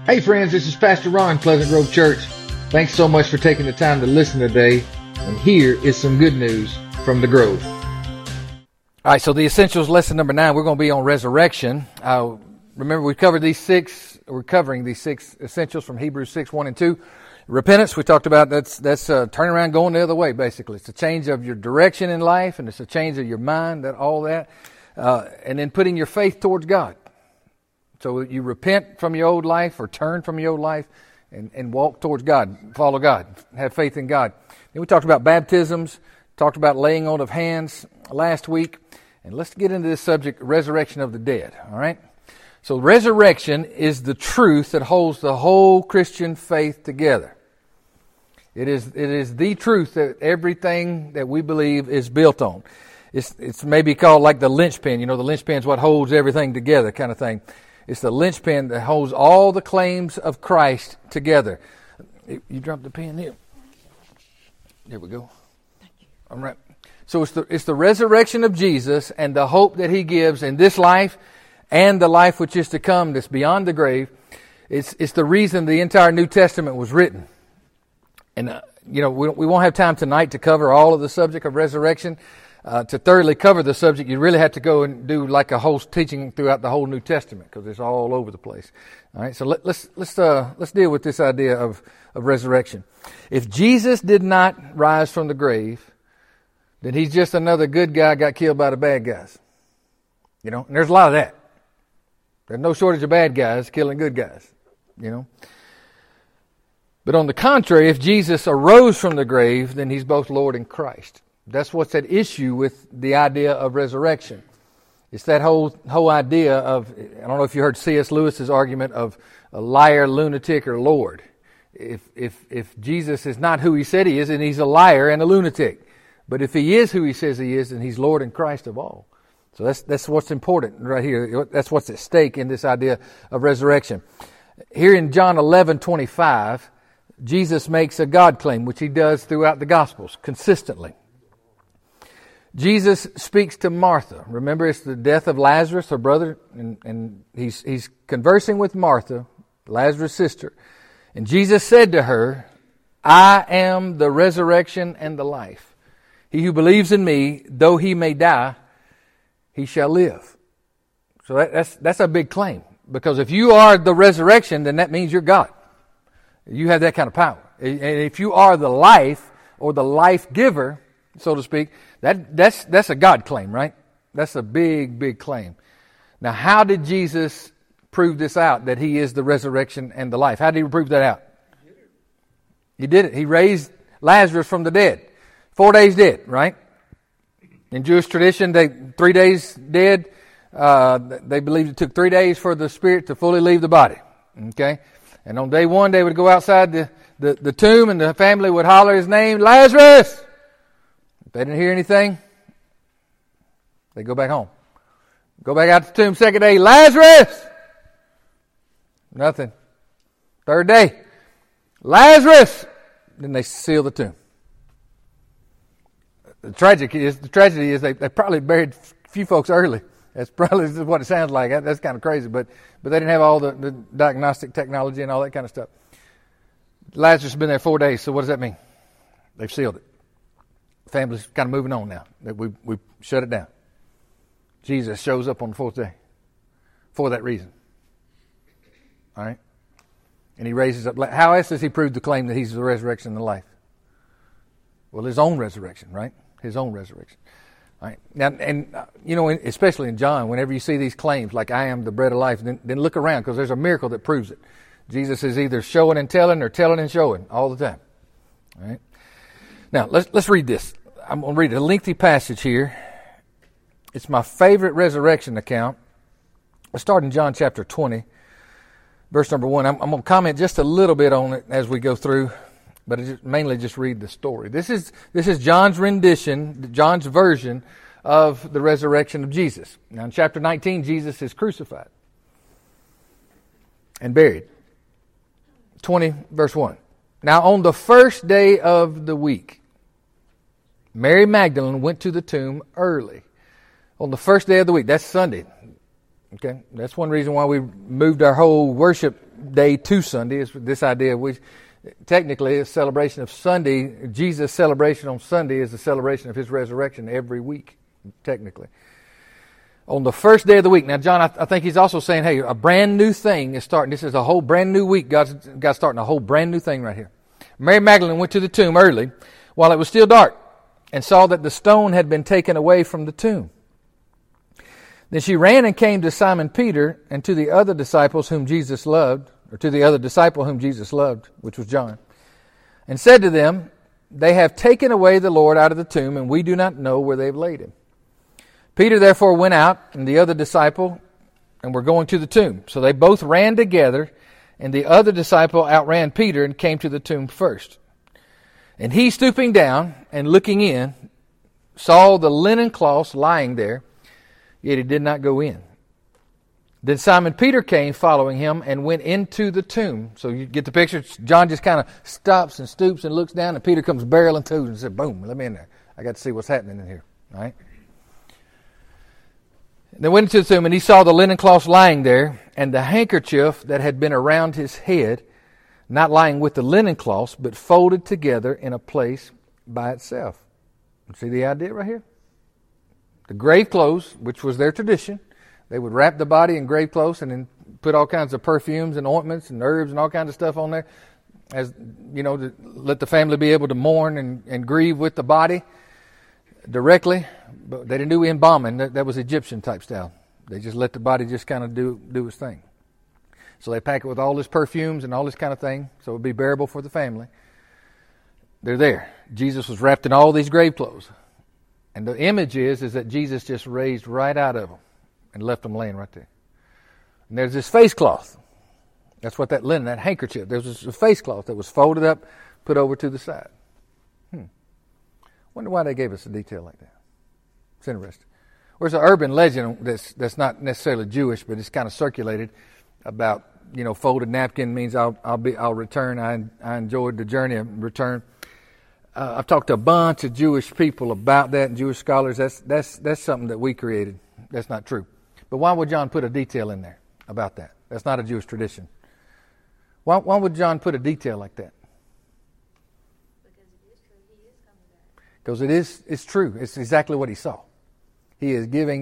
Hey friends, this is Pastor Ron, Pleasant Grove Church. Thanks so much for taking the time to listen today. And here is some good news from the Grove. All right, so the Essentials lesson number 9, we're going to be on resurrection. Remember, we're covering these six essentials from Hebrews 6, 1 and 2. Repentance, we talked about, that's turning around, going the other way, basically. It's a change of your direction in life, and it's a change of your mind, all that. And then putting your faith towards God. So you repent from your old life or turn from your old life and walk towards God, follow God, have faith in God. Then we talked about baptisms, talked about laying on of hands last week. And let's get into this subject, resurrection of the dead, all right? So resurrection is the truth that holds the whole Christian faith together. It is the truth that everything that we believe is built on. It's maybe called like the linchpin. You know, the linchpin is what holds everything together kind of thing. It's the linchpin that holds all the claims of Christ together. You dropped the pen here. There we go. Thank you. All right. So it's the resurrection of Jesus and the hope that He gives in this life and the life which is to come that's beyond the grave. It's the reason the entire New Testament was written. And, we won't have time tonight to cover all of the subject of resurrection. To thoroughly cover the subject, you really have to go and do like a whole teaching throughout the whole New Testament because it's all over the place. All right, so let's deal with this idea of resurrection. If Jesus did not rise from the grave, then He's just another good guy got killed by the bad guys. You know, and there's a lot of that. There's no shortage of bad guys killing good guys. You know. But on the contrary, if Jesus arose from the grave, then He's both Lord and Christ. That's what's at issue with the idea of resurrection. It's that whole idea of, I don't know if you heard C.S. Lewis's argument of a liar, lunatic, or Lord. If Jesus is not who He said He is, then He's a liar and a lunatic. But if He is who He says He is, then He's Lord and Christ of all. So that's what's important right here. That's what's at stake in this idea of resurrection. Here in John 11:25, Jesus makes a God claim, which He does throughout the Gospels consistently. Jesus speaks to Martha. Remember, it's the death of Lazarus, her brother, and he's conversing with Martha, Lazarus' sister. And Jesus said to her, I am the resurrection and the life. He who believes in me, though he may die, he shall live. So that's a big claim. Because if you are the resurrection, then that means you're God. You have that kind of power. And if you are the life or the life giver, so to speak, that's a God claim, right? That's a big, big claim. Now, how did Jesus prove this out, that He is the resurrection and the life? How did He prove that out? He did it. He raised Lazarus from the dead. 4 days dead, right? In Jewish tradition, 3 days dead. They believed it took 3 days for the spirit to fully leave the body. Okay? And on day 1, they would go outside the tomb and the family would holler his name, Lazarus! If they didn't hear anything, they go back home. Go back out to the tomb, second day, Lazarus! Nothing. Third day, Lazarus! Then they seal the tomb. The tragedy is they probably buried a few folks early. That's probably what it sounds like. That's kind of crazy, but they didn't have all the diagnostic technology and all that kind of stuff. Lazarus has been there 4 days, so what does that mean? They've sealed it. Family's kind of moving on now. We shut it down. Jesus shows up on the 4th day for that reason. All right? And He raises up. How else does He prove the claim that He's the resurrection and the life? Well, His own resurrection, right? His own resurrection. All right? Now, and especially in John, whenever you see these claims like I am the bread of life, then look around because there's a miracle that proves it. Jesus is either showing and telling or telling and showing all the time. All right? Now, let's read this. I'm going to read a lengthy passage here. It's my favorite resurrection account. Let's start in John chapter 20, verse number 1. I'm going to comment just a little bit on it as we go through, but mainly just read the story. This is John's rendition, John's version of the resurrection of Jesus. Now, in chapter 19, Jesus is crucified and buried. 20, verse 1. Now, on the first day of the week, Mary Magdalene went to the tomb early. On the first day of the week, that's Sunday. Okay, that's one reason why we moved our whole worship day to Sunday, is this idea. Technically, a celebration of Sunday, Jesus' celebration on Sunday is a celebration of his resurrection every week, technically. On the first day of the week. Now, John, I think he's also saying, hey, a brand new thing is starting. This is a whole brand new week. God's starting a whole brand new thing right here. Mary Magdalene went to the tomb early while it was still dark and saw that the stone had been taken away from the tomb. Then she ran and came to Simon Peter and to the other disciples whom Jesus loved, or to the other disciple whom Jesus loved, which was John, and said to them, they have taken away the Lord out of the tomb, and we do not know where they have laid him. Peter therefore went out, and the other disciple, and were going to the tomb. So they both ran together, and the other disciple outran Peter and came to the tomb first. And he, stooping down and looking in, saw the linen cloths lying there, yet he did not go in. Then Simon Peter came following him and went into the tomb. So you get the picture. John just kind of stops and stoops and looks down, and Peter comes barreling to and said, boom, let me in there. I got to see what's happening in here. All right. They went into the tomb, and he saw the linen cloths lying there, and the handkerchief that had been around his head, not lying with the linen cloths, but folded together in a place by itself. See the idea right here? The grave clothes, which was their tradition, they would wrap the body in grave clothes and then put all kinds of perfumes and ointments and herbs and all kinds of stuff on there, as you know, to let the family be able to mourn and grieve with the body directly. But they didn't do embalming. That was Egyptian type style. They just let the body just kind of do its thing. So they pack it with all this perfumes and all this kind of thing, so it would be bearable for the family. They're there. Jesus was wrapped in all these grave clothes. And the image is that Jesus just raised right out of them and left them laying right there. And there's this face cloth. That's what that linen, that handkerchief, there was a face cloth that was folded up, put over to the side. Wonder why they gave us a detail like that. It's interesting. There's an urban legend that's not necessarily Jewish, but it's kind of circulated about, you know, folded napkin means I'll return. I enjoyed the journey and return. I've talked to a bunch of Jewish people about that, and Jewish scholars. That's something that we created. That's not true. But why would John put a detail in there about that? That's not a Jewish tradition. Why would John put a detail like that? Because it is true. It's true. It's exactly what he saw. He is giving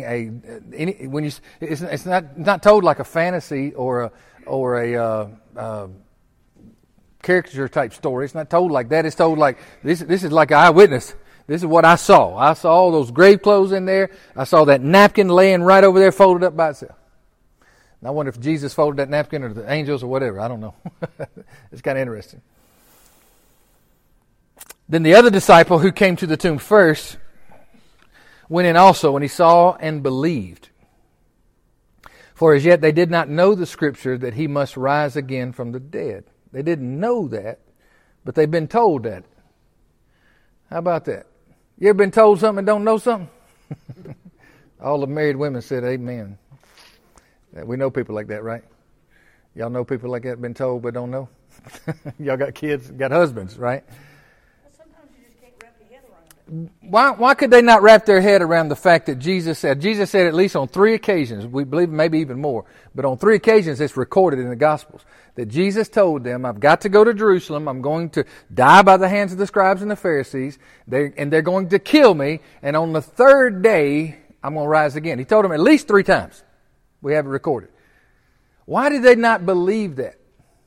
it's not told like a fantasy or a caricature type story. It's not told like that. It's told like this is like an eyewitness. This is what I saw. I saw all those grave clothes in there. I saw that napkin laying right over there, folded up by itself. And I wonder if Jesus folded that napkin or the angels or whatever. I don't know. It's kind of interesting. Then the other disciple who came to the tomb first went in also, and he saw and believed. For as yet they did not know the scripture that he must rise again from the dead. They didn't know that, but they've been told that. How about that? You ever been told something and don't know something? All the married women said amen. We know people like that, right? Y'all know people like that, been told but don't know? Y'all got kids, got husbands, right? Why could they not wrap their head around the fact that Jesus said at least on 3 occasions, we believe maybe even more, but on 3 occasions it's recorded in the Gospels, that Jesus told them, I've got to go to Jerusalem, I'm going to die by the hands of the scribes and the Pharisees, they're going to kill me, and on the 3rd day I'm going to rise again. He told them at least 3 times. We have it recorded. Why did they not believe that?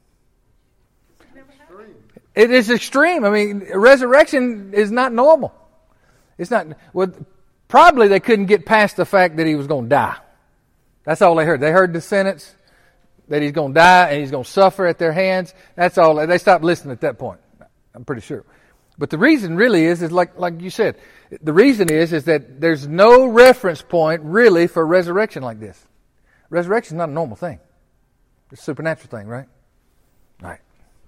It is extreme. I mean, resurrection is not normal. It's not, well, probably they couldn't get past the fact that he was going to die. That's all they heard. They heard the sentence that he's going to die and he's going to suffer at their hands. That's all. They stopped listening at that point. I'm pretty sure. But the reason really is like you said, the reason is that there's no reference point really for resurrection like this. Resurrection is not a normal thing. It's a supernatural thing, right? Right.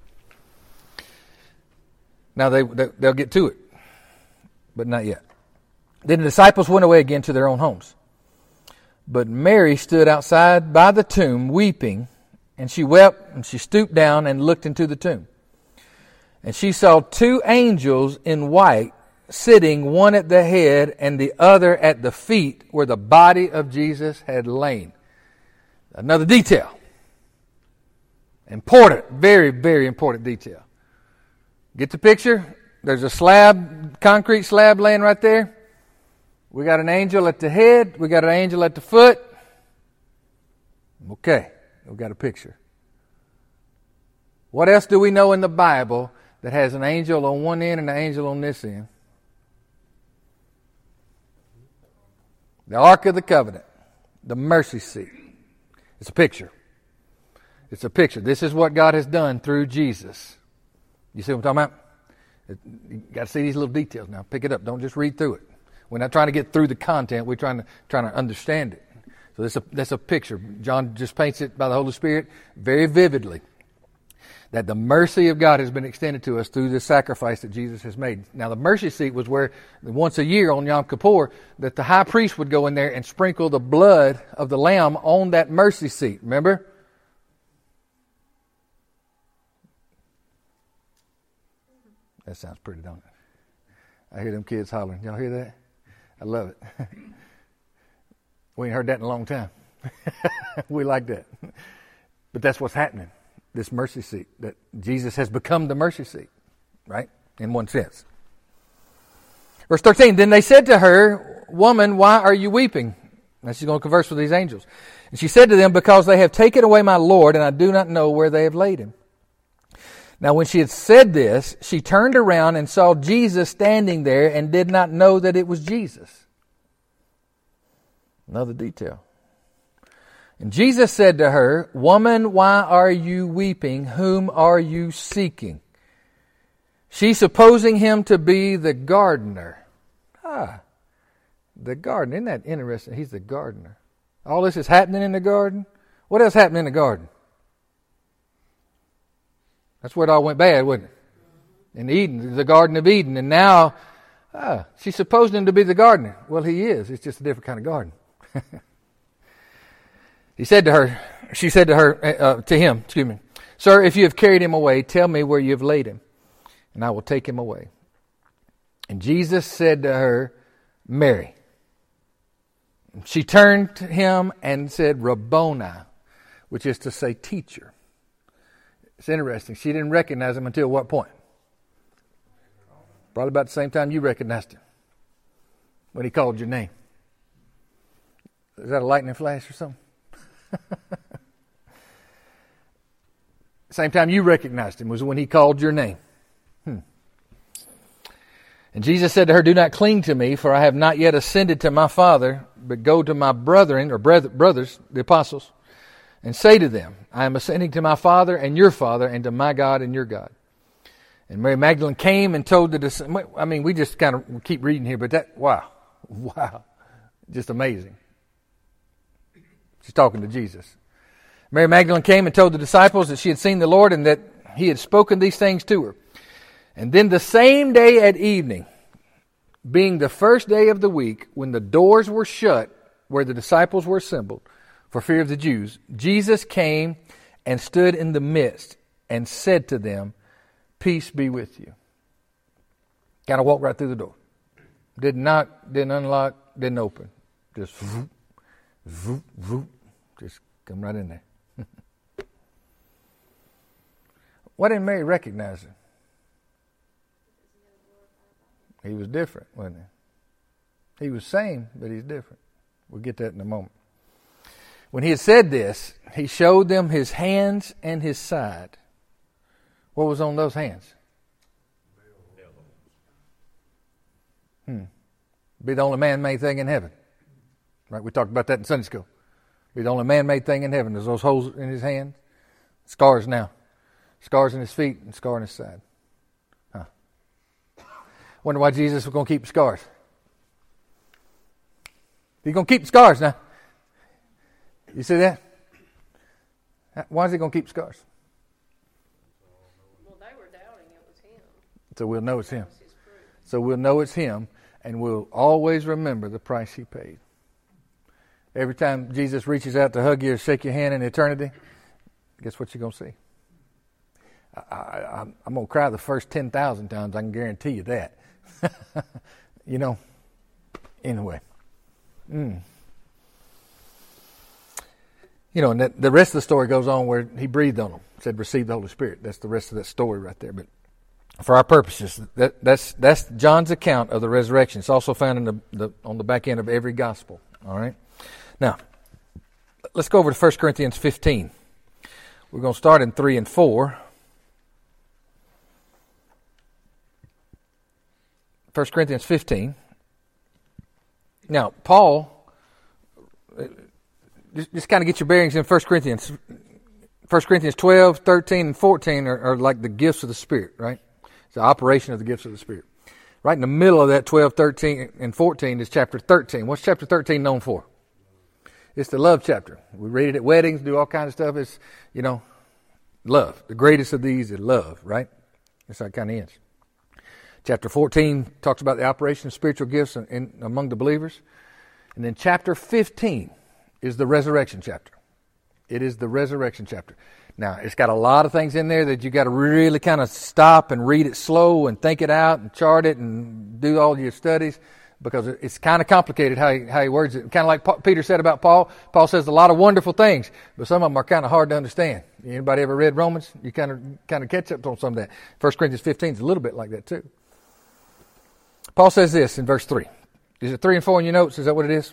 Now they'll get to it. But not yet. Then the disciples went away again to their own homes. But Mary stood outside by the tomb weeping, and she wept, and she stooped down and looked into the tomb. And she saw 2 angels in white sitting, one at the head and the other at the feet where the body of Jesus had lain. Another detail. Important, very, very important detail. Get the picture? There's a slab, concrete slab laying right there. We got an angel at the head. We got an angel at the foot. Okay, we got a picture. What else do we know in the Bible that has an angel on one end and an angel on this end? The Ark of the Covenant, the mercy seat. It's a picture. It's a picture. This is what God has done through Jesus. You see what I'm talking about? You got to see these little details now. Pick it up. Don't just read through it. We're not trying to get through the content. We're trying to understand it. So that's a picture. John just paints it by the Holy Spirit very vividly. That the mercy of God has been extended to us through the sacrifice that Jesus has made. Now the mercy seat was where once a year on Yom Kippur that the high priest would go in there and sprinkle the blood of the lamb on that mercy seat. Remember? That sounds pretty, don't it? I hear them kids hollering. Y'all hear that? I love it. We ain't heard that in a long time. We like that. But that's what's happening. This mercy seat, that Jesus has become the mercy seat, right? In one sense. Verse 13, then they said to her, woman, why are you weeping? Now she's going to converse with these angels. And she said to them, because they have taken away my Lord, and I do not know where they have laid him. Now when she had said this, she turned around and saw Jesus standing there and did not know that it was Jesus. Another detail. And Jesus said to her, woman, why are you weeping? Whom are you seeking? She, supposing him to be the gardener. The gardener. Isn't that interesting? He's the gardener. All this is happening in the garden. What else happened in the garden? That's where it all went bad, wasn't it? In Eden, the Garden of Eden. And now, she supposed him to be the gardener. Well, he is. It's just a different kind of garden. She said to him, sir, if you have carried him away, tell me where you have laid him, and I will take him away. And Jesus said to her, Mary. She turned to him and said, Rabboni, which is to say teacher. It's interesting. She didn't recognize him until what point? Probably about the same time you recognized him, when he called your name. Is that a lightning flash or something? Same time you recognized him was when he called your name. And Jesus said to her, do not cling to me, for I have not yet ascended to my Father, but go to my brethren, or brothers, the apostles, and say to them, I am ascending to my Father and your Father, and to my God and your God. And Mary Magdalene came and told the disciples. I mean, we just kind of keep reading here, but wow, just amazing. She's talking to Jesus. Mary Magdalene came and told the disciples that she had seen the Lord and that he had spoken these things to her. And then the same day at evening, being the first day of the week, when the doors were shut where the disciples were assembled for fear of the Jews, Jesus came and stood in the midst and said to them, peace be with you. Kind of walked right through the door. Didn't knock, didn't unlock, didn't open. Just voop, voop, just come right in there. Why didn't Mary recognize him? He was different, wasn't he? He was same, but he's different. We'll get that in a moment. When he had said this, he showed them his hands and his side. What was on those hands? Be the only man-made thing in heaven. Right, we talked about that in Sunday school. Be the only man-made thing in heaven. There's those holes in his hands. Scars now. Scars in his feet and scar in his side. Wonder why Jesus was going to keep scars. He's going to keep scars now. You see that? Why is he going to keep scars? Well, they were doubting it was him. So we'll know it's him. So we'll know it's him, and we'll always remember the price he paid. Every time Jesus reaches out to hug you or shake your hand in eternity, guess what you're going to see? I'm going to cry the first 10,000 times. I can guarantee you that. You know, anyway. You know, and the rest of the story goes on where he breathed on them, said, receive the Holy Spirit. That's the rest of that story right there. But for our purposes, that's John's account of the resurrection. It's also found in on the back end of every gospel. All right? Now, let's go over to 1 Corinthians 15. We're going to start in 3 and 4. 1 Corinthians 15. Now, Paul, just kind of get your bearings in 1 Corinthians. 1 Corinthians 12, 13, and 14 are like the gifts of the Spirit, right? It's the operation of the gifts of the Spirit. Right in the middle of that 12, 13, and 14 is chapter 13. What's chapter 13 known for? It's the love chapter. We read it at weddings, do all kinds of stuff. It's, love. The greatest of these is love, right? That's how it kind of ends. Chapter 14 talks about the operation of spiritual gifts among the believers. And then chapter 15 is the resurrection chapter. It is the resurrection chapter. Now, it's got a lot of things in there that you got to really kind of stop and read it slow and think it out and chart it and do all your studies, because it's kind of complicated how he words it. Kind of like Peter said about Paul. Paul says a lot of wonderful things, but some of them are kind of hard to understand. Anybody ever read Romans? You kind of catch up on some of that. 1 Corinthians 15 is a little bit like that too. Paul says this in verse 3. Is it 3 and 4 in your notes? Is that what it is?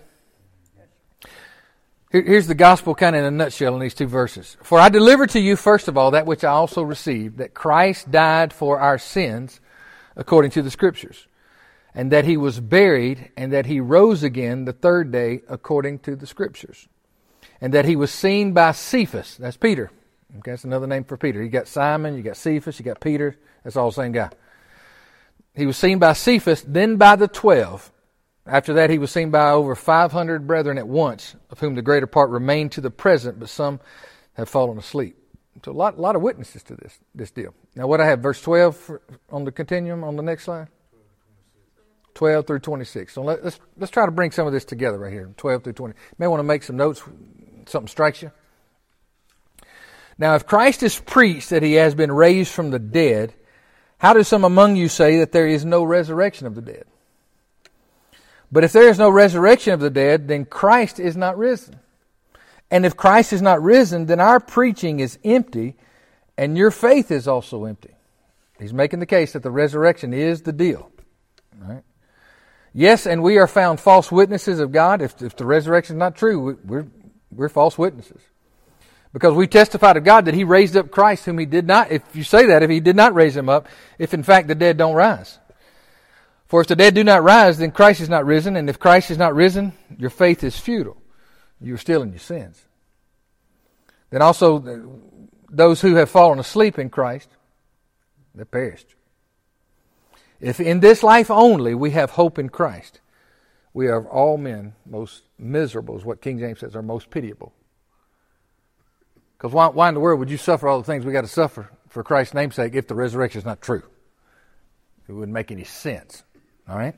Here's the gospel kind of in a nutshell in these two verses. For I delivered to you, first of all, that which I also received, that Christ died for our sins according to the Scriptures, and that he was buried, and that he rose again the third day according to the Scriptures, and that he was seen by Cephas. That's Peter. Okay, that's another name for Peter. You got Simon, you got Cephas, you got Peter. That's all the same guy. He was seen by Cephas, then by the 12. After that, he was seen by over 500 brethren at once, of whom the greater part remain to the present, but some have fallen asleep. So a lot of witnesses to this deal. Now, what I have, verse 12 on the continuum on the next slide? 12 through 26. So let's try to bring some of this together right here, 12 through 20. You may want to make some notes, something strikes you. Now, if Christ is preached that he has been raised from the dead, how do some among you say that there is no resurrection of the dead? But if there is no resurrection of the dead, then Christ is not risen. And if Christ is not risen, then our preaching is empty, and your faith is also empty. He's making the case that the resurrection is the deal. Right? Yes, and we are found false witnesses of God. If the resurrection is not true, we're false witnesses. Because we testify to God that he raised up Christ, whom he did not. If you say that, if he did not raise him up, if in fact the dead don't rise. For if the dead do not rise, then Christ is not risen. And if Christ is not risen, your faith is futile. You're still in your sins. Then also those who have fallen asleep in Christ, they perished. If in this life only we have hope in Christ, we are of all men most miserable, is what King James says, are most pitiable. Because why in the world would you suffer all the things we got to suffer for Christ's name's sake if the resurrection is not true? It wouldn't make any sense. All right?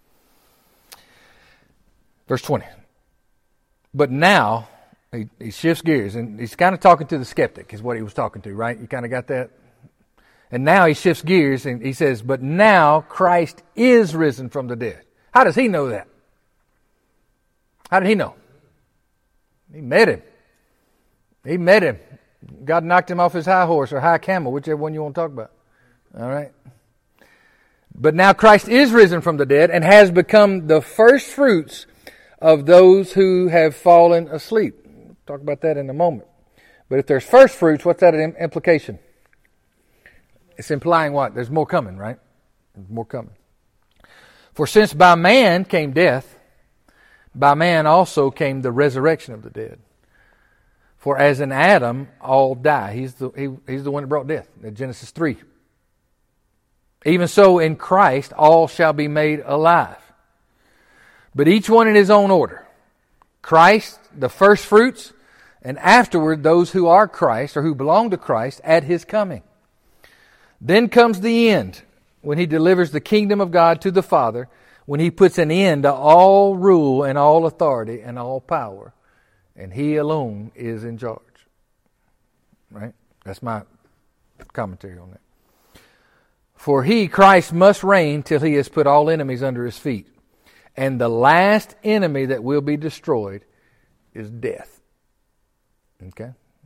Verse 20. But now, he shifts gears, and he's kind of talking to the skeptic, is what he was talking to, right? You kind of got that? And now he shifts gears, and he says, but now Christ is risen from the dead. How does he know that? How did he know? He met him. He met him. God knocked him off his high horse or high camel, whichever one you want to talk about. All right? But now Christ is risen from the dead and has become the first fruits of those who have fallen asleep. We'll talk about that in a moment. But if there's first fruits, what's that implication? It's implying what? There's more coming, right? There's more coming. For since by man came death, by man also came the resurrection of the dead. For as in Adam all die. He's the one that brought death. In Genesis 3. Even so in Christ all shall be made alive. But each one in his own order. Christ, the first fruits, and afterward those who are Christ or who belong to Christ at his coming. Then comes the end, when he delivers the kingdom of God to the Father, when he puts an end to all rule and all authority and all power. And he alone is in charge. Right? That's my commentary on that. For he, Christ, must reign till he has put all enemies under his feet. And the last enemy that will be destroyed is death. Okay.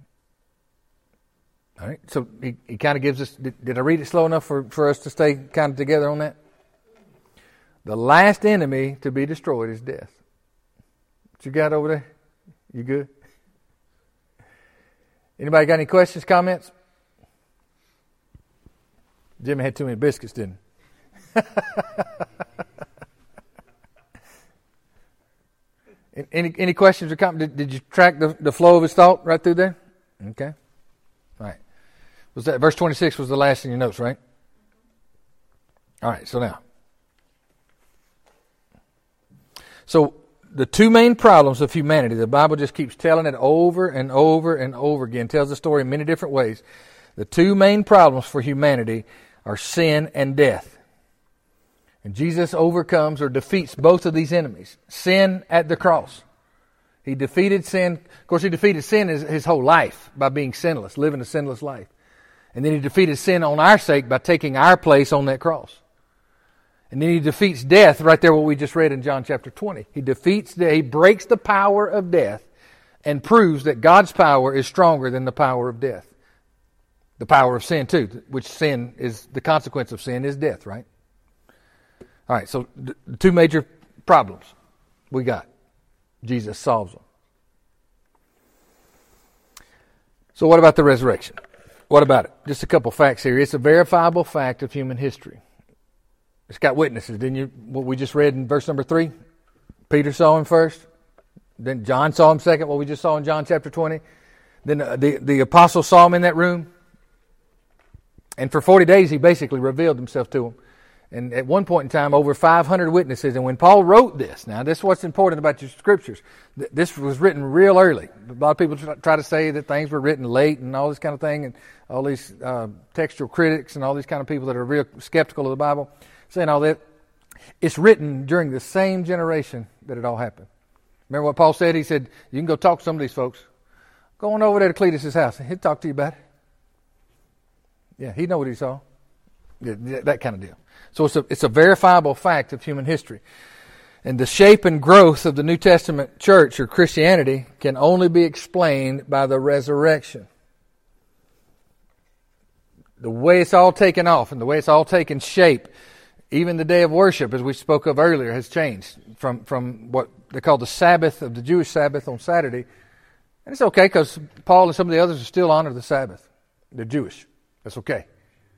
All right. So he kind of gives us, did I read it slow enough for us to stay kind of together on that? The last enemy to be destroyed is death. What you got over there? You good? Anybody got any questions, comments? Jimmy had too many biscuits, didn't he? Any questions or comments? Did you track the flow of his thought right through there? Okay. All right. Was that verse 26 was the last in your notes, right? All right, so now. So the two main problems of humanity, the Bible just keeps telling it over and over and over again, tells the story in many different ways. The two main problems for humanity are sin and death. And Jesus overcomes or defeats both of these enemies. Sin at the cross. He defeated sin. Of course, he defeated sin his whole life by being sinless, living a sinless life. And then he defeated sin on our sake by taking our place on that cross. And then he defeats death right there, what we just read in John chapter 20. He breaks the power of death and proves that God's power is stronger than the power of death. The power of sin too, which sin is, the consequence of sin is death, right? All right, so the two major problems we got. Jesus solves them. So what about the resurrection? What about it? Just a couple facts here. It's a verifiable fact of human history. It's got witnesses, didn't you? What we just read in verse number 3. Peter saw him first. Then John saw him second, what we just saw in John chapter 20. Then the apostle saw him in that room. And for 40 days he basically revealed himself to them. And at one point in time, over 500 witnesses. And when Paul wrote this, now this is what's important about your scriptures. This was written real early. A lot of people try to say that things were written late and all this kind of thing. And all these textual critics and all these kind of people that are real skeptical of the Bible, saying all that. It's written during the same generation that it all happened. Remember what Paul said? He said, you can go talk to some of these folks. Go on over there to Cletus' house. He'll talk to you about it. Yeah, he'd know what he saw. Yeah, that kind of deal. So it's a verifiable fact of human history. And the shape and growth of the New Testament church or Christianity can only be explained by the resurrection. The way it's all taken off and the way it's all taken shape, even the day of worship, as we spoke of earlier, has changed from what they call the Sabbath of the Jewish Sabbath on Saturday. And it's okay because Paul and some of the others are still honor the Sabbath. They're Jewish. That's okay.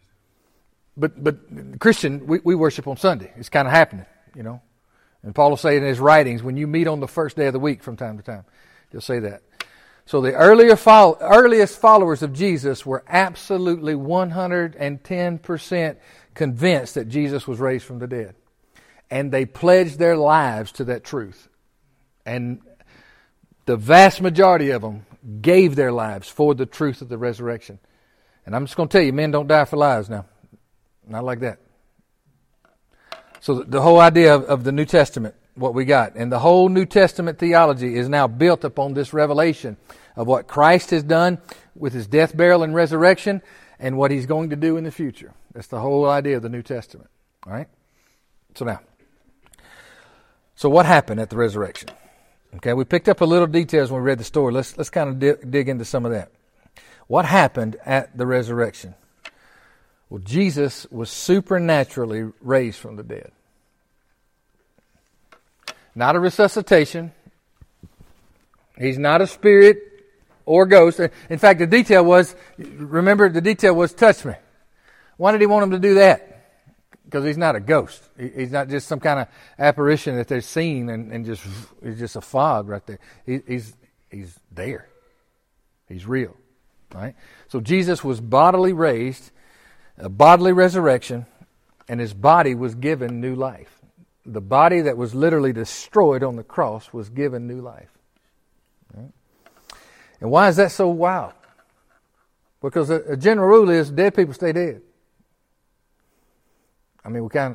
But Christian, we worship on Sunday. It's kind of happening, you know. And Paul will say in his writings, when you meet on the first day of the week from time to time, he'll say that. So the earliest followers of Jesus were absolutely 110% convinced that Jesus was raised from the dead. And they pledged their lives to that truth. And the vast majority of them gave their lives for the truth of the resurrection. And I'm just going to tell you, men don't die for lies now. Not like that. So the whole idea of the New Testament, what we got, and the whole New Testament theology is now built upon this revelation of what Christ has done with his death, burial, and resurrection, and what he's going to do in the future. That's the whole idea of the New Testament. All right? So what happened at the resurrection? Okay, we picked up a little details when we read the story. Let's kind of dig into some of that. What happened at the resurrection? Well, Jesus was supernaturally raised from the dead. Not a resuscitation. He's not a spirit or ghost. In fact, the detail was touch me. Why did he want him to do that? Because he's not a ghost. He's not just some kind of apparition that they're seeing and just he's just a fog right there. He's there. He's real. Right? So Jesus was bodily raised, a bodily resurrection, and his body was given new life. The body that was literally destroyed on the cross was given new life. Right? And why is that so wild? Because a general rule is dead people stay dead. I mean, we kind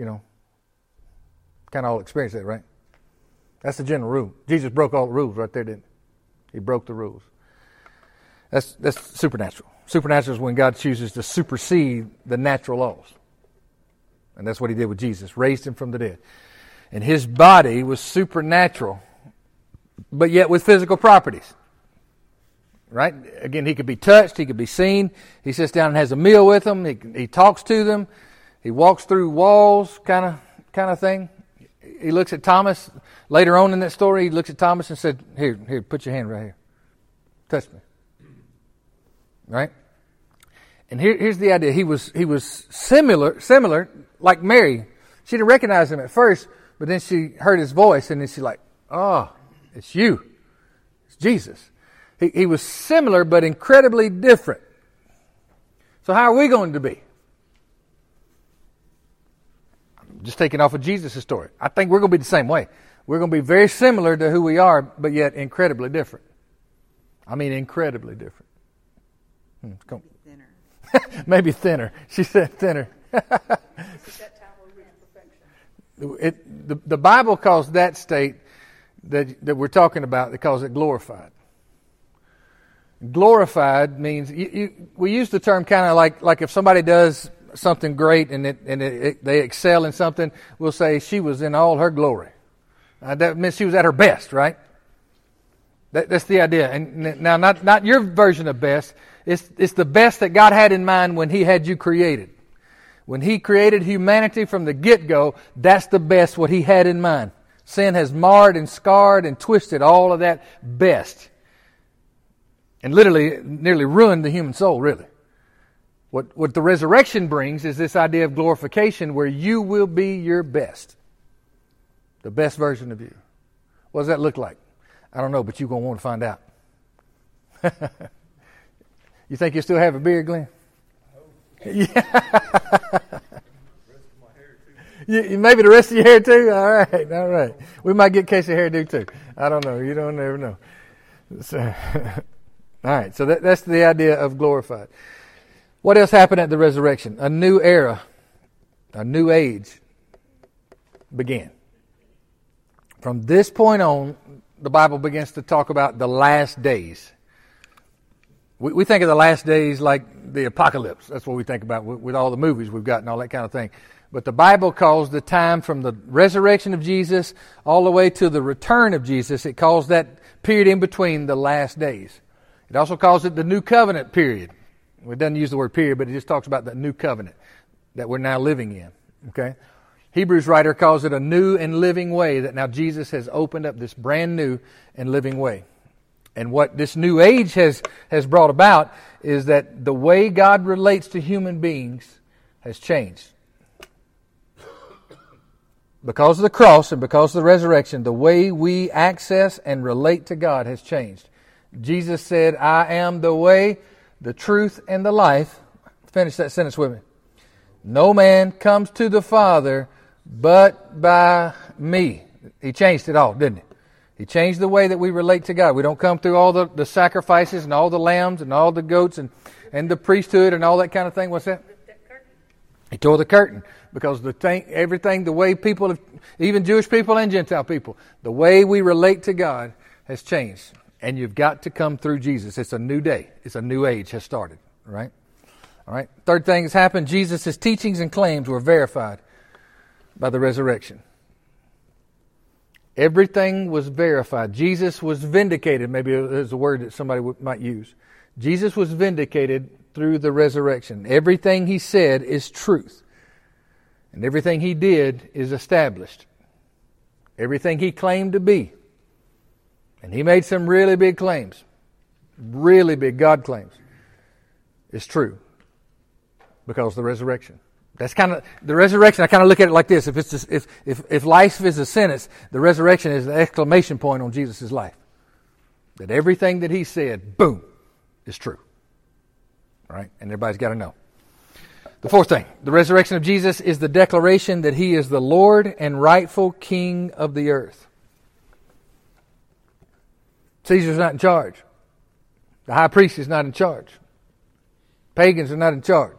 of all experience that, right? That's the general rule. Jesus broke all the rules right there, didn't he? He broke the rules. That's supernatural. Supernatural is when God chooses to supersede the natural laws. And that's what he did with Jesus, raised him from the dead. And his body was supernatural, but yet with physical properties. right? Again, he could be touched, he could be seen. He sits down and has a meal with them. He talks to them. He walks through walls, kind of thing. He looks at Thomas later on in that story. He looks at Thomas and said, "Here, put your hand right here. Touch me." Right? And here's the idea. He was similar like Mary. She didn't recognize him at first, but then she heard his voice, and then she's like, "Oh, it's you. It's Jesus." He was similar, but incredibly different. So how are we going to be? I'm just taking off of Jesus' story. I think we're going to be the same way. We're going to be very similar to who we are, but yet incredibly different. I mean, incredibly different. Thinner. Maybe thinner. She said thinner. The Bible calls that state that we're talking about, it calls it glorified. Glorified means, we use the term kind of like if somebody does something great and they excel in something, we'll say she was in all her glory. That means she was at her best, right? That's the idea. And now, not your version of best. It's the best that God had in mind when He had you created. When He created humanity from the get-go, that's the best what He had in mind. Sin has marred and scarred and twisted all of that best. And literally, nearly ruined the human soul, really. What the resurrection brings is this idea of glorification where you will be your best. The best version of you. What does that look like? I don't know, but you're going to want to find out. You think you still have a beard, Glenn? Yeah. Maybe the rest of your hair too? All right. We might get Casey hairdo too. I don't know. You don't never know. So, all right, so that's the idea of glorified. What else happened at the resurrection? A new era, a new age began. From this point on, the Bible begins to talk about the last days. We think of the last days like the apocalypse. That's what we think about with all the movies we've got and all that kind of thing. But the Bible calls the time from the resurrection of Jesus all the way to the return of Jesus, it calls that period in between the last days. It also calls it the New Covenant period. It doesn't use the word period, but it just talks about the New Covenant that we're now living in. Okay? Hebrews writer calls it a new and living way, that now Jesus has opened up this brand new and living way. And what this new age has brought about is that the way God relates to human beings has changed. Because of the cross and because of the resurrection, the way we access and relate to God has changed. Jesus said, "I am the way, the truth, and the life." Finish that sentence with me. "No man comes to the Father but by me." He changed it all, didn't he? He changed the way that we relate to God. We don't come through all the sacrifices and all the lambs and all the goats and the priesthood and all that kind of thing. What's that? He tore the curtain because everything, the way people, even Jewish people and Gentile people, the way we relate to God has changed. And you've got to come through Jesus. It's a new day. It's a new age has started. Right? All right. Third thing has happened. Jesus' teachings and claims were verified by the resurrection. Everything was verified. Jesus was vindicated. Maybe there's a word that somebody might use. Jesus was vindicated through the resurrection. Everything He said is truth. And everything He did is established. Everything He claimed to be. And He made some really big claims. Really big God claims. It's true. Because of the resurrection. That's kind of the resurrection. I kind of look at it like this: if life is a sentence, the resurrection is the exclamation point on Jesus' life. That everything that He said, boom, is true. All right, and everybody's got to know. The fourth thing: the resurrection of Jesus is the declaration that He is the Lord and rightful King of the earth. Caesar's not in charge. The high priest is not in charge. Pagans are not in charge.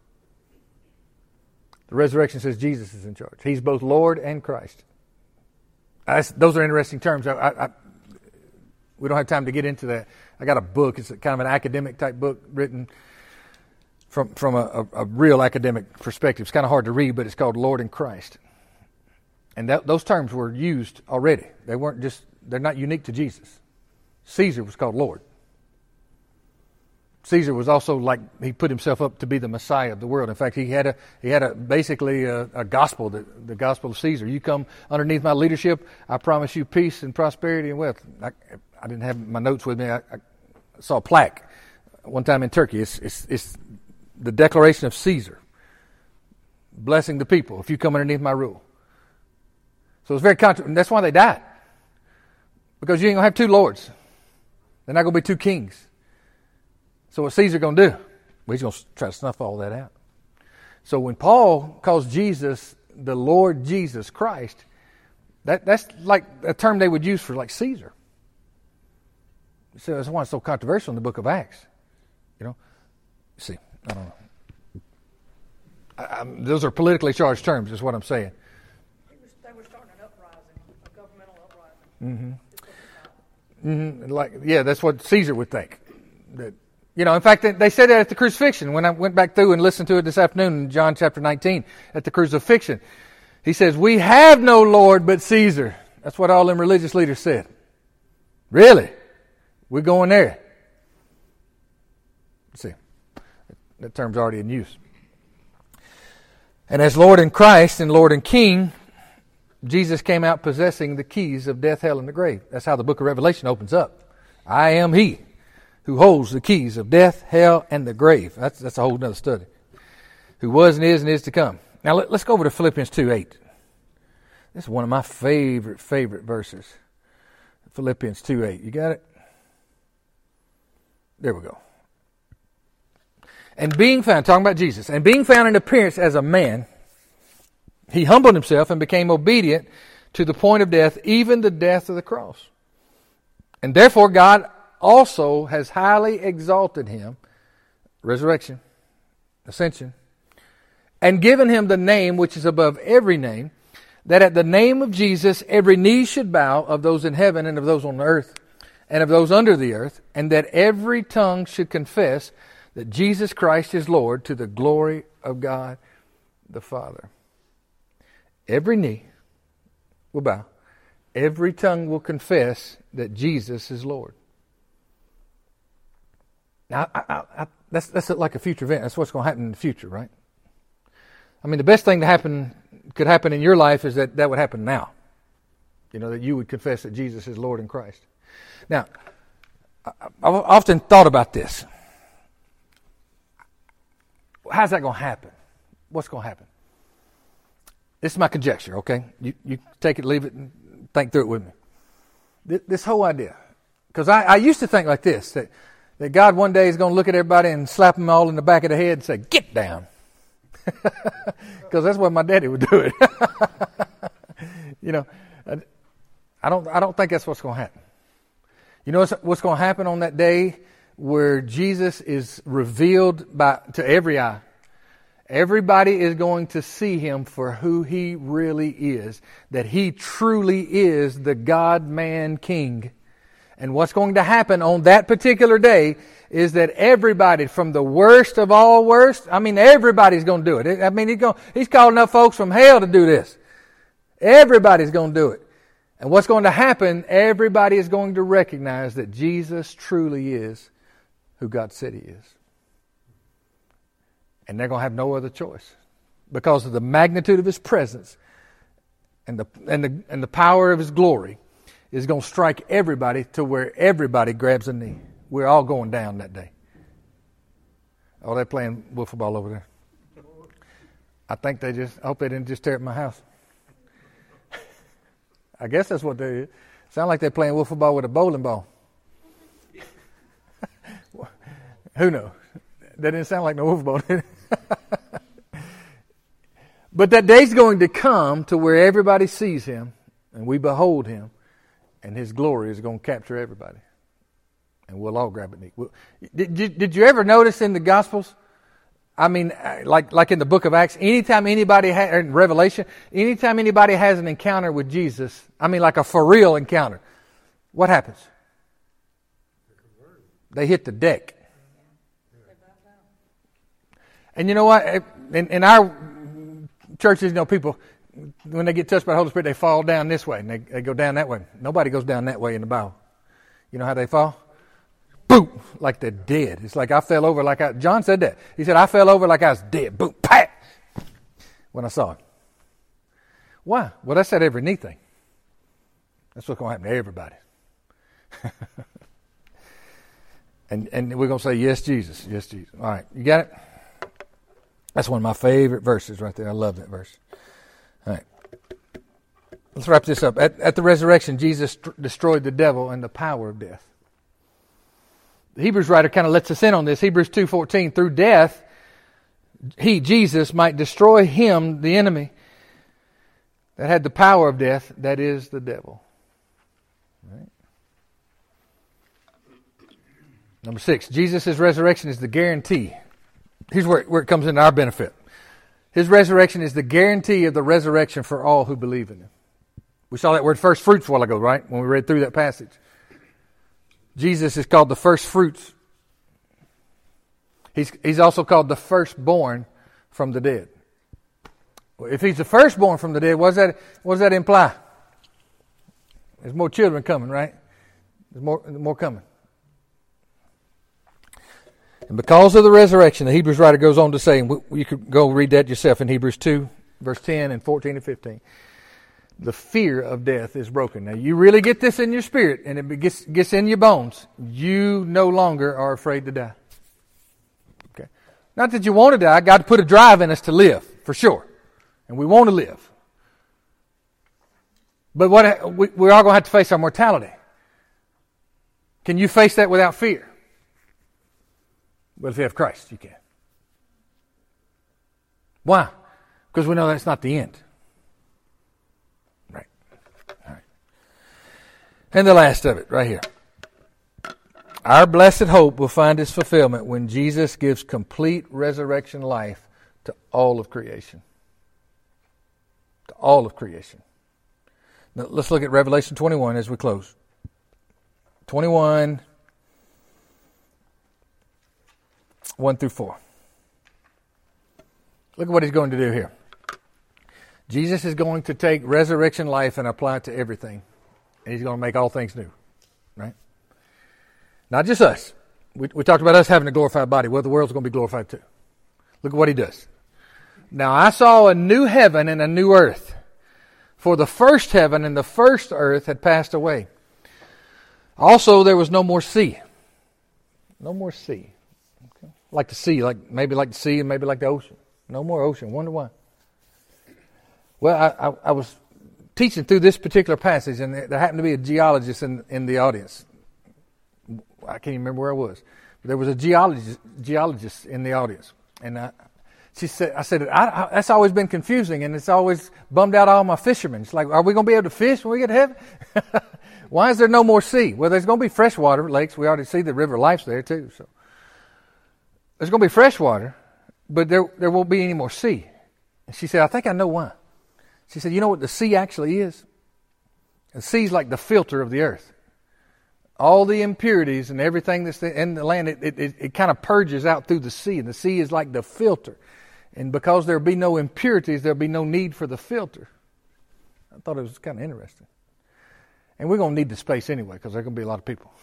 The resurrection says Jesus is in charge. He's both Lord and Christ. Those are interesting terms. We don't have time to get into that. I got a book. It's kind of an academic type book written from a real academic perspective. It's kind of hard to read, but it's called Lord and Christ. And those terms were used already. They're not unique to Jesus. Caesar was called Lord. Caesar was also like he put himself up to be the Messiah of the world. In fact, he had basically a gospel, the gospel of Caesar. You come underneath my leadership, I promise you peace and prosperity and wealth. I didn't have my notes with me. I saw a plaque one time in Turkey. It's the declaration of Caesar, blessing the people if you come underneath my rule. So it's very that's why they died, because you ain't gonna have two lords. They're not gonna be two kings. So what's Caesar going to do? Well, he's going to try to snuff all that out. So when Paul calls Jesus the Lord Jesus Christ, that's like a term they would use for like Caesar. So that's why it's so controversial in the book of Acts. You know, see, I don't know. Those are politically charged terms, is what I'm saying. They were starting an uprising, a governmental uprising. That's what Caesar would think. That. You know, in fact, they said that at the crucifixion. When I went back through and listened to it this afternoon in John chapter 19 at the crucifixion, he says, "We have no Lord but Caesar." That's what all them religious leaders said. Really? We're going there. Let's see. That term's already in use. And as Lord and Christ and Lord and King, Jesus came out possessing the keys of death, hell, and the grave. That's how the book of Revelation opens up. I am He who holds the keys of death, hell, and the grave. That's a whole other study. Who was and is to come. Now let's go over to Philippians 2:8. This is one of my favorite verses. Philippians 2:8. You got it? There we go. And being found, talking about Jesus, and being found in appearance as a man, he humbled himself and became obedient to the point of death, even the death of the cross. And therefore God also has highly exalted him, resurrection, ascension, and given him the name which is above every name, that at the name of Jesus every knee should bow, of those in heaven and of those on earth and of those under the earth, and that every tongue should confess that Jesus Christ is Lord, to the glory of God the Father. Every knee will bow. Every tongue will confess that Jesus is Lord. Now, that's like a future event. That's what's going to happen in the future, right? I mean, the best thing could happen in your life is that would happen now. You know, that you would confess that Jesus is Lord in Christ. Now, I've often thought about this. How's that going to happen? What's going to happen? This is my conjecture, okay? You take it, leave it, and think through it with me. This whole idea. Because I used to think like this, that God one day is going to look at everybody and slap them all in the back of the head and say, "Get down." Because that's what my daddy would do it. You know, I don't think that's what's going to happen. You know what's going to happen on that day where Jesus is revealed to every eye? Everybody is going to see him for who he really is, that he truly is the God-man King. And what's going to happen on that particular day is that everybody, from the worst of all worst, I mean, everybody's going to do it. I mean, he's calling up folks from hell to do this. Everybody's going to do it. And what's going to happen, everybody is going to recognize that Jesus truly is who God said he is. And they're going to have no other choice because of the magnitude of his presence and the power of his glory is going to strike everybody to where everybody grabs a knee. We're all going down that day. Oh, they're playing wiffle ball over there. I hope they didn't just tear up my house. I guess that's what they sound like. They're playing wiffle ball with a bowling ball. Who knows? That didn't sound like no wiffle ball, did it? But that day's going to come to where everybody sees him and we behold him, and his glory is going to capture everybody. And we'll all grab it. Did you ever notice in the Gospels? I mean, like in the book of Acts, anytime anybody in Revelation, anytime anybody has an encounter with Jesus, I mean like a for real encounter, what happens? They hit the deck. And you know what? In our churches, you know, people, when they get touched by the Holy Spirit, they fall down this way, and they go down that way. Nobody goes down that way in the Bible. You know how they fall? boom, like they're dead. It's like I fell over John said that. He said, I fell over like I was dead. Boom, pat, when I saw him. Why? Well, that's that every knee thing. That's what's going to happen to everybody. and we're going to say, yes, Jesus. Yes, Jesus. All right, you got it? That's one of my favorite verses right there. I love that verse. All right. Let's wrap this up. At the resurrection, Jesus destroyed the devil and the power of death. The Hebrews writer kind of lets us in on this. Hebrews 2:14, through death, he, Jesus, might destroy him, the enemy, that had the power of death, that is the devil. Right. Number 6, Jesus' resurrection is the guarantee. Here's where it comes into our benefit. His resurrection is the guarantee of the resurrection for all who believe in him. We saw that word first fruits a while ago, right? When we read through that passage. Jesus is called the first fruits. He's also called the firstborn from the dead. If he's the firstborn from the dead, what does that imply? There's more children coming, right? There's more coming. And because of the resurrection, the Hebrews writer goes on to say, and you could go read that yourself in Hebrews 2, verse 10 and 14 and 15. The fear of death is broken. Now, you really get this in your spirit, and it gets in your bones. You no longer are afraid to die. Okay. Not that you want to die. God put a drive in us to live, for sure. And we want to live. But we're all going to have to face our mortality. Can you face that without fear? Well, if you have Christ, you can. Why? Because we know that's not the end. Right. All right. And the last of it, right here. Our blessed hope will find its fulfillment when Jesus gives complete resurrection life to all of creation. To all of creation. Now, let's look at Revelation 21 as we close. 21, 1 through 4. Look at what he's going to do here. Jesus is going to take resurrection life and apply it to everything. And he's going to make all things new. Right? Not just us. We talked about us having a glorified body. Well, the world's going to be glorified too. Look at what he does. Now I saw a new heaven and a new earth. For the first heaven and the first earth had passed away. Also there was no more sea. No more sea. Okay. Like the sea, maybe like the sea and maybe like the ocean. No more ocean. Wonder why. Well, I was teaching through this particular passage, and there happened to be a geologist in the audience. I can't even remember where I was. But there was a geologist in the audience. And I said, that's always been confusing, and it's always bummed out all my fishermen. It's like, are we going to be able to fish when we get to heaven? Why is there no more sea? Well, there's going to be freshwater lakes. We already see the river of life's there too. So there's going to be fresh water, but there won't be any more sea. And she said, I think I know why. She said, you know what the sea actually is? The sea is like the filter of the earth. All the impurities and everything that's in the land, it kind of purges out through the sea. And the sea is like the filter. And because there'll be no impurities, there'll be no need for the filter. I thought it was kind of interesting. And we're going to need the space anyway, because there's going to be a lot of people.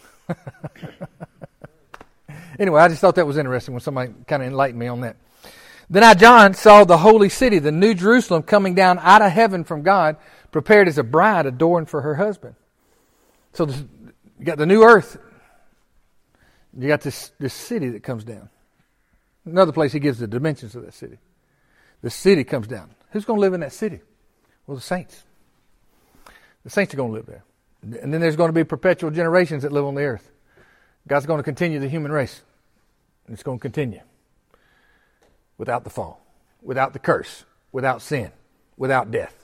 Anyway, I just thought that was interesting when somebody kind of enlightened me on that. Then I, John, saw the holy city, the new Jerusalem, coming down out of heaven from God, prepared as a bride adorned for her husband. So you got the new earth. You got this city that comes down. Another place he gives the dimensions of that city. The city comes down. Who's going to live in that city? Well, the saints. The saints are going to live there. And then there's going to be perpetual generations that live on the earth. God's going to continue the human race. And it's going to continue. Without the fall. Without the curse. Without sin. Without death.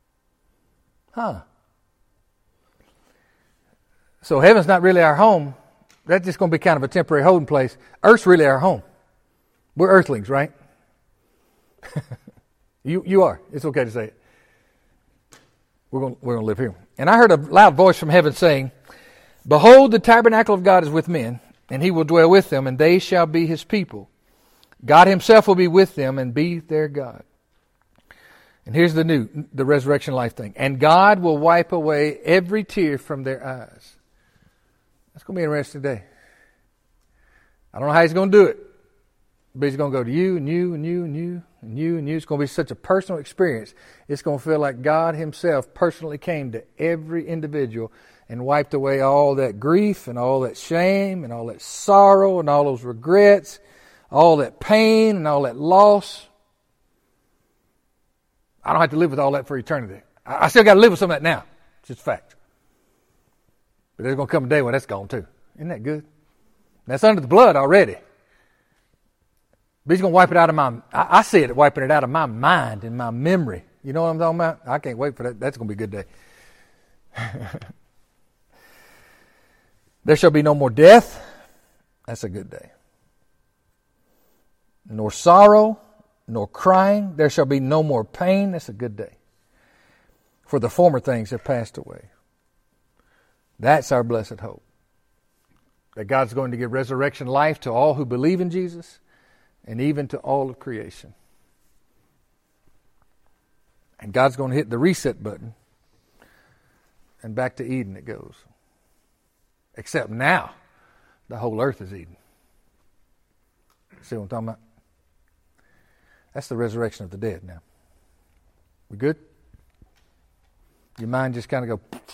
So heaven's not really our home. That's just going to be kind of a temporary holding place. Earth's really our home. We're earthlings, right? You are. It's okay to say it. We're going to live here. And I heard a loud voice from heaven saying, Behold, the tabernacle of God is with men, and he will dwell with them, and they shall be his people. God himself will be with them and be their God. And here's the resurrection life thing. And God will wipe away every tear from their eyes. That's going to be an interesting day. I don't know how he's going to do it, but he's going to go to you and you and you and you and you and you. It's going to be such a personal experience. It's going to feel like God himself personally came to every individual and wiped away all that grief and all that shame and all that sorrow and all those regrets, all that pain and all that loss. I don't have to live with all that for eternity. I still got to live with some of that now. It's just a fact. But there's going to come a day when that's gone too. Isn't that good? That's under the blood already. But he's going to wipe it out of my... I see it wiping it out of my mind and my memory. You know what I'm talking about? I can't wait for that. That's going to be a good day. There shall be no more death. That's a good day. Nor sorrow, nor crying. There shall be no more pain. That's a good day. For the former things have passed away. That's our blessed hope. That God's going to give resurrection life to all who believe in Jesus and even to all of creation. And God's going to hit the reset button and back to Eden it goes. Except now, the whole earth is Eden. See what I'm talking about? That's the resurrection of the dead now. We good? Your mind just kind of go...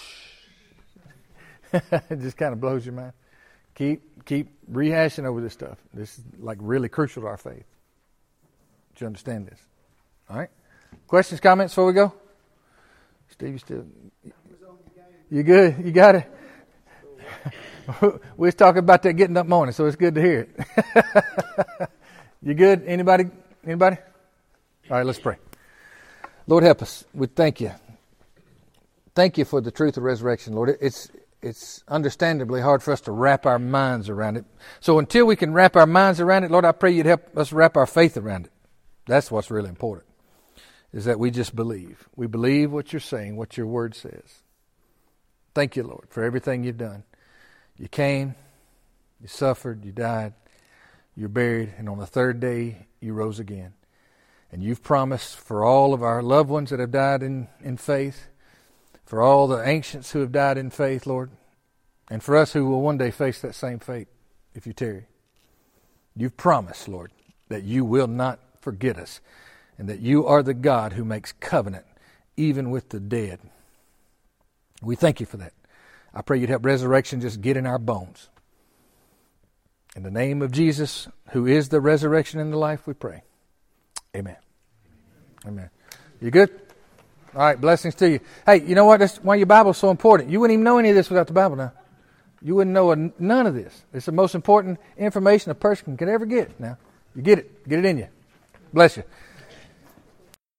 It just kind of blows your mind. Keep rehashing over this stuff. This is like really crucial to our faith. Do you understand this? All right. Questions, comments before we go? Steve, you still... You good? You got it? We was talking about that getting up morning, so it's good to hear it. You good? Anybody? All right, let's pray. Lord, help us. We thank you. Thank you for the truth of resurrection, Lord. It's understandably hard for us to wrap our minds around it. So until we can wrap our minds around it, Lord, I pray you'd help us wrap our faith around it. That's what's really important, is that we just believe. We believe what you're saying, what your word says. Thank you, Lord, for everything you've done. You came, you suffered, you died, you're buried, and on the third day you rose again. And you've promised for all of our loved ones that have died in faith, for all the ancients who have died in faith, Lord, and for us who will one day face that same fate if you tarry. You've promised, Lord, that you will not forget us and that you are the God who makes covenant even with the dead. We thank you for that. I pray you'd help resurrection just get in our bones. In the name of Jesus, who is the resurrection and the life, we pray. Amen. Amen. You good? All right, blessings to you. Hey, you know what? That's why your Bible's so important. You wouldn't even know any of this without the Bible now. You wouldn't know none of this. It's the most important information a person could ever get now. You get it. Get it in you. Bless you.